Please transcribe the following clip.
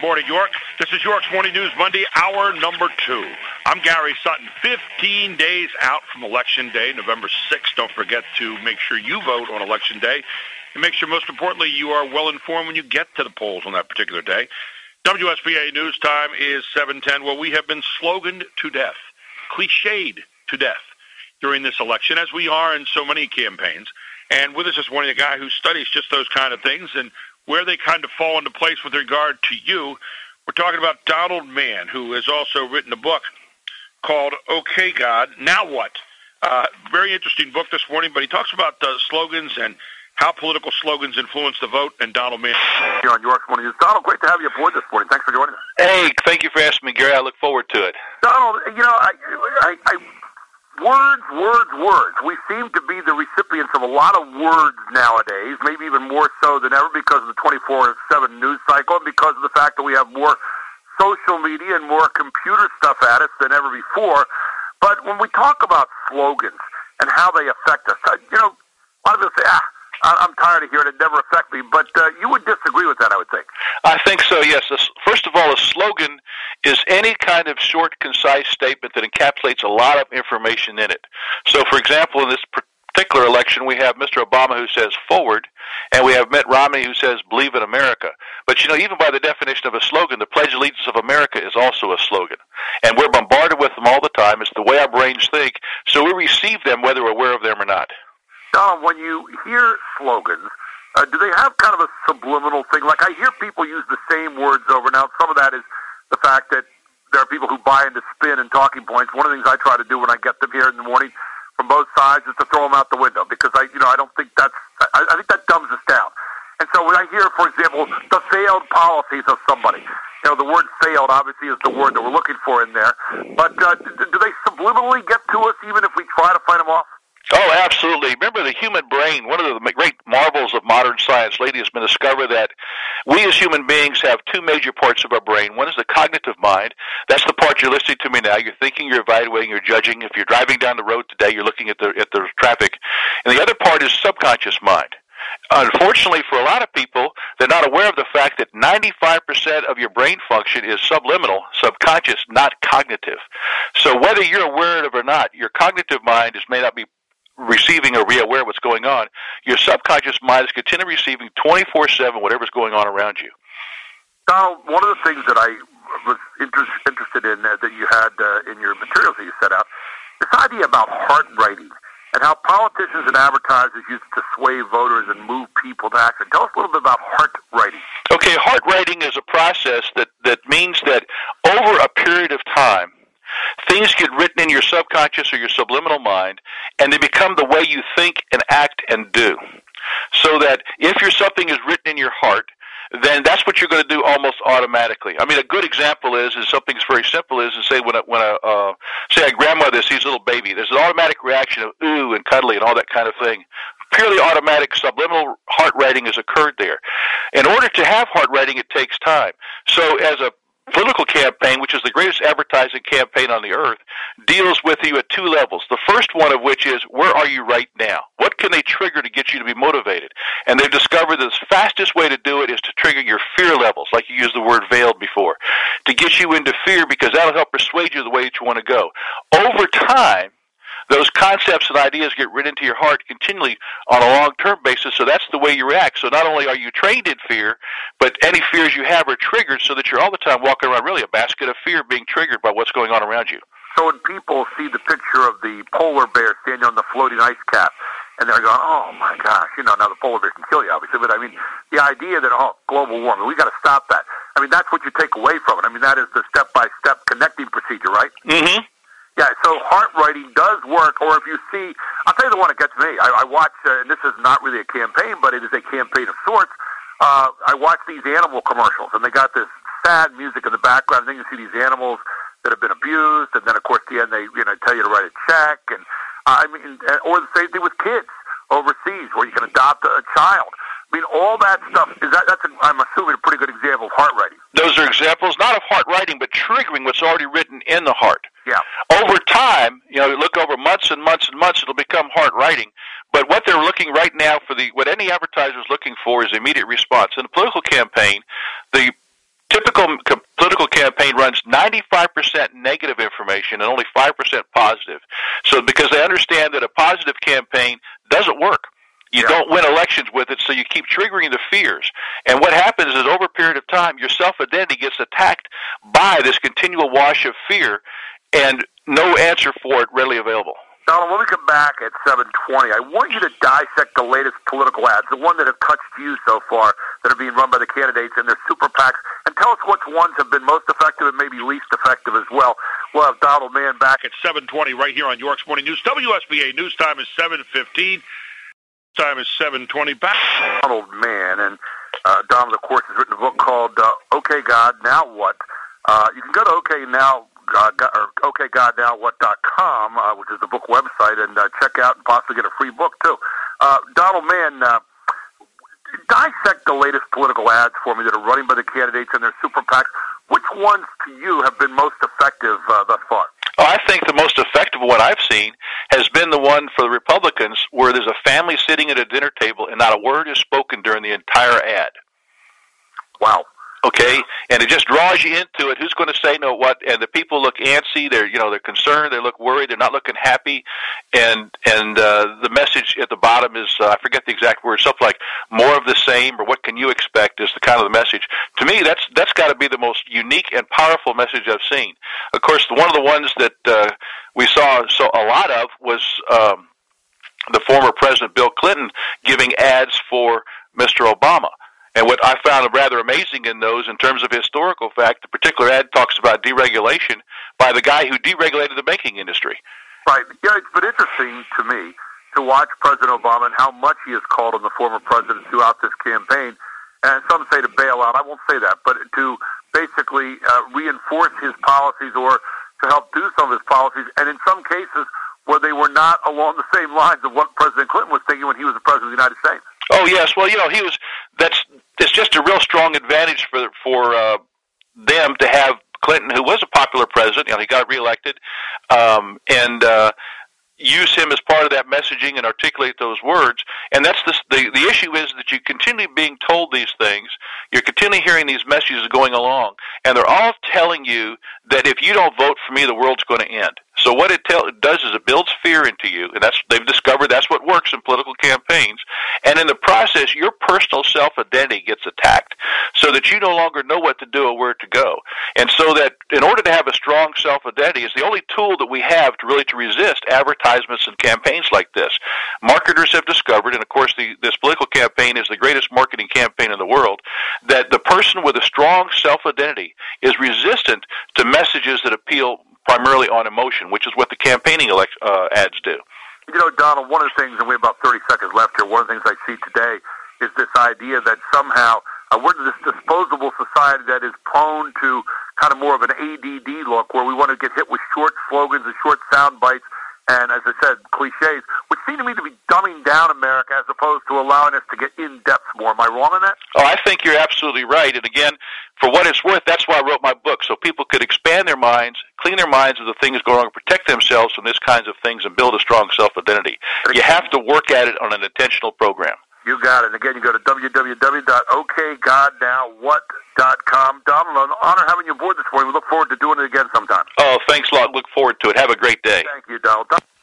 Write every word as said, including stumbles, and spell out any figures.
morning, York. This is York's Morning News Monday, hour number two. I'm Gary Sutton. fifteen days out from Election Day, November sixth. Don't forget to make sure you vote on Election Day. And make sure, most importantly, you are well informed when you get to the polls on that particular day. W S B A News Time is seven ten. Well, we have been sloganed to death, cliched to death during this election, as we are in so many campaigns. And with us this morning, a guy who studies just those kind of things and where they kind of fall into place with regard to you. We're talking about Donald Mann, who has also written a book called Okay, God, Now What? Uh, very interesting book this morning, but he talks about uh, slogans and how political slogans influence the vote, and Donald Mann. Here on York's Morning News. Donald, great to have you aboard this morning. Thanks for joining us. Hey, thank you for asking me, Gary. I look forward to it. Donald, you know, I, I, I Words, words, words. We seem to be the recipients of a lot of words nowadays, maybe even more so than ever because of the twenty-four seven news cycle and because of the fact that we have more social media and more computer stuff at us than ever before. But when we talk about slogans and how they affect us, you know, a lot of people say, ah, I'm tired of hearing it, never affect me. But uh, you would disagree with that, I would think. I think so, yes. First of all, a slogan is any kind of short, concise statement that encapsulates a lot of information in it. So, for example, in this particular election, we have Mister Obama who says forward, and we have Mitt Romney who says believe in America. But, you know, even by the definition of a slogan, the Pledge of Allegiance of America is also a slogan. And we're bombarded with them all the time. It's the way our brains think. So we receive them whether we're aware of them or not. Donald, when you hear slogans, uh, do they have kind of a subliminal thing? Like I hear people use the same words over. Now, some of that is the fact that there are people who buy into spin and talking points. One of the things I try to do when I get them here in the morning from both sides is to throw them out the window because I, you know, I don't think that's. I, I think that dumbs us down. And so when I hear, for example, the failed policies of somebody, you know, the word "failed" obviously is the word that we're looking for in there. But uh, do, do they subliminally get to us even if we try to fight them off? Oh, absolutely. Remember the human brain, one of the great marvels of modern science lately has been discovered that we as human beings have two major parts of our brain. One is the cognitive mind. That's the part you're listening to me now. You're thinking, you're evaluating, you're judging. If you're driving down the road today, you're looking at the at the traffic. And the other part is subconscious mind. Unfortunately, for a lot of people, they're not aware of the fact that ninety-five percent of your brain function is subliminal, subconscious, not cognitive. So whether you're aware of it or not, your cognitive mind is may not be receiving or be aware of what's going on. Your subconscious mind is continually receiving twenty-four seven whatever's going on around you. Donald, one of the things that I was inter- interested in uh, that you had uh, in your materials that you set out, this idea about heart writing and how politicians and advertisers use it to sway voters and move people to action. Tell us a little bit about heart writing. Okay, heart writing is a process that, that means that over a period of time, things get written in your subconscious or your subliminal mind, and they become the way you think and act and do. So that if your something is written in your heart, then that's what you're going to do almost automatically. I mean, a good example is, is something that's very simple is, is say when a, when a uh, say a grandmother sees a little baby, there's an automatic reaction of ooh and cuddly and all that kind of thing. Purely automatic subliminal heart writing has occurred there. In order to have heart writing, it takes time. So as a political campaign, which is the greatest advertising campaign on the earth, deals with you at two levels. The first one of which is, where are you right now? What can they trigger to get you to be motivated? And they've discovered that the fastest way to do it is to trigger your fear levels, like you used the word veiled before, to get you into fear because that'll help persuade you the way that you want to go. Over time, those concepts and ideas get written into your heart continually on a long-term basis, so that's the way you react. So not only are you trained in fear, but any fears you have are triggered so that you're all the time walking around really a basket of fear being triggered by what's going on around you. So when people see the picture of the polar bear standing on the floating ice cap, and they're going, oh, my gosh, you know, now the polar bear can kill you, obviously, but I mean, the idea that, oh, global warming, we got to stop that. I mean, that's what you take away from it. I mean, that is the step-by-step connecting procedure, right? Mm-hmm. Yeah, so heart writing does work, or if you see, I'll tell you the one that gets me. I, I watch, uh, and this is not really a campaign, but it is a campaign of sorts. Uh, I watch these animal commercials, and they got this sad music in the background, and then you see these animals that have been abused, and then, of course, at the end, they you know tell you to write a check, and uh, I mean, or the same thing with kids overseas, where you can adopt a, a child. I mean, all that stuff, is that, that's, a, I'm assuming, a pretty good example of heart writing. Those are examples, not of heart writing, but triggering what's already written in the heart. Yeah. Over time, you know, you look over months and months and months, it'll become heart writing. But what they're looking right now for, the what any advertiser is looking for is immediate response. In a political campaign, the typical ninety-five percent negative information and only five percent positive. So because they understand that a positive campaign doesn't work. You yeah. don't win elections with it, so you keep triggering the fears. And what happens is over a period of time, your self-identity gets attacked by this continual wash of fear and no answer for it readily available. Donald, when we come back at seven twenty, I want you to dissect the latest political ads, the one that have touched you so far, that are being run by the candidates and their super PACs, and tell us which ones have been most effective and maybe least effective as well. We'll have Donald Mann back at seven twenty right here on York's Morning News. W S B A News Time is seven fifteen. Time is seven twenty. Back. Donald Mann, and uh, Donald, of course, has written a book called uh, Okay God, Now What? Uh, you can go to Okay Now. Uh, or okay god now what dot com, uh, which is the book website, and uh, check out and possibly get a free book, too. Uh, Donald Mann, uh, dissect the latest political ads for me that are running by the candidates and their super PACs. Which ones to you have been most effective uh, thus far? Oh, I think the most effective one I've seen has been the one for the Republicans where there's a family sitting at a dinner table and not a word is spoken during the entire ad. Wow. Okay, and it just draws you into it. Who's going to say no? What? And the people look antsy. They're, you know, they're concerned. They look worried. They're not looking happy. And and uh, the message at the bottom is uh, I forget the exact word. Something like more of the same, or what can you expect? Is the kind of the message. To me, that's that's got to be the most unique and powerful message I've seen. Of course, one of the ones that uh, we saw so a lot of was um, the former President Bill Clinton giving ads for Mister Obama. And what I found rather amazing in those, in terms of historical fact, the particular ad talks about deregulation by the guy who deregulated the banking industry. Right. Yeah, it's been interesting to me to watch President Obama and how much he has called on the former president throughout this campaign. And some say to bail out. I won't say that, but to basically uh, reinforce his policies or to help do some of his policies. And in some cases where they were not along the same lines of what President Clinton was thinking when he was the president of the United States. Oh yes, well you know he was. That's it's just a real strong advantage for for uh, them to have Clinton, who was a popular president. You know, he got reelected, um, and uh, use him as part of that messaging and articulate those words. And that's the the the issue is that you continue being told these things. You're continually hearing these messages going along, and they're all telling you that if you don't vote for me, the world's going to end. So what it, tell, it does is it builds fear into you, and that's they've discovered that's what works in political campaigns. And in the process, your personal self-identity gets attacked, so that you no longer know what to do or where to go. And so that in order to have a strong self-identity is the only tool that we have to really to resist advertisements and campaigns like this. Marketers have discovered, and of course the, this political campaign is the greatest marketing campaign in the world, that the person with a strong self-identity is resistant to messages that appeal primarily on emotion, which is what the campaigning elect, uh, ads do. You know, Donald, one of the things, and we have about thirty seconds left here, one of the things I see today is this idea that somehow uh, we're this disposable society that is prone to kind of more of an A D D look, where we want to get hit with short slogans and short sound bites, and, as I said, cliches, which seem to me to be dumbing down America as opposed to allowing us to get in-depth more. Am I wrong on that? Oh, I think you're absolutely right. And again, for what it's worth, that's why I wrote my book, so people could expand their minds, clean their minds of the things going on, protect themselves from these kinds of things, and build a strong self-identity. You have to work at it on an intentional program. You got it. And again, you go to w w w dot okay god now what dot com. Donald, an honor having you aboard this morning. We look forward to doing it again sometime. Oh, thanks a lot. Look forward to it. Have a great day. Thank you, Donald.